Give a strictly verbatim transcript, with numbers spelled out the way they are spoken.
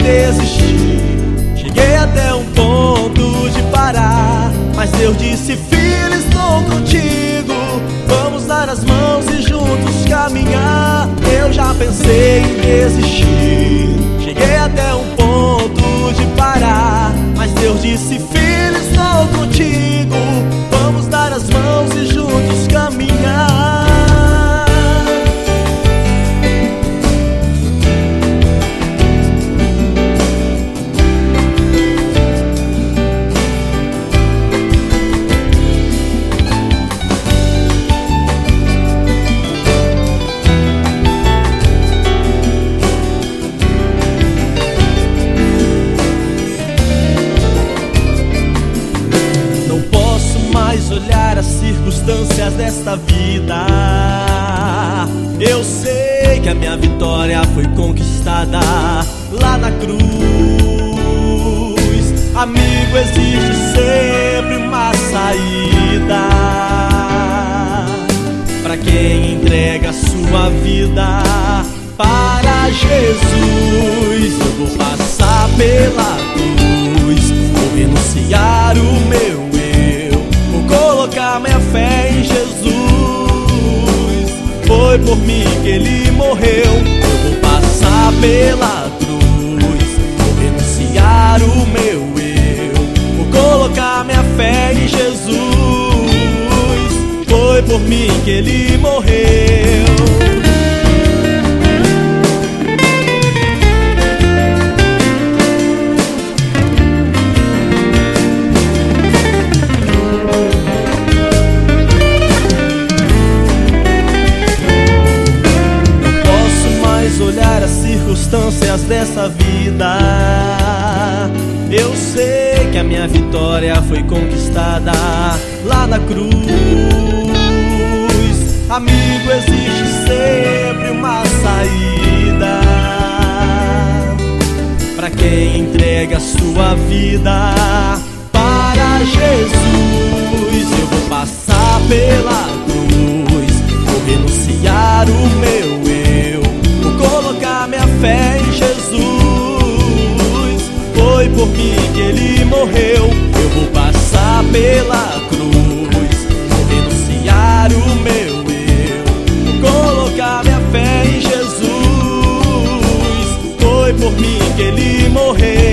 desistir, cheguei até um ponto de parar, mas Deus disse: filho, estou contigo, vamos dar as mãos e juntos caminhar. Eu já pensei em desistir, cheguei até um ponto de parar, mas Deus disse: filho, estou contigo, vamos dar as mãos e juntos caminhar. Olhar as circunstâncias desta vida, eu sei que a minha vitória foi conquistada lá na cruz. Amigo, existe sempre uma saída para quem entrega a sua vida para Jesus. Eu vou passar pela cruz, vou renunciar o meu colocar minha fé em Jesus. Foi por mim que Ele morreu. Eu vou passar pela cruz, vou renunciar o meu eu, vou colocar minha fé em Jesus. Foi por mim que Ele morreu. Olhar as circunstâncias dessa vida, eu sei que a minha vitória foi conquistada lá na cruz. Amigo, existe sempre uma saída para quem entrega a sua vida para Jesus. Eu vou passar pela cruz, vou renunciar o meu eu, colocar minha fé em Jesus. Foi por mim que Ele morreu. Eu vou passar pela cruz, vou renunciar o meu eu, vou colocar minha fé em Jesus. Foi por mim que Ele morreu.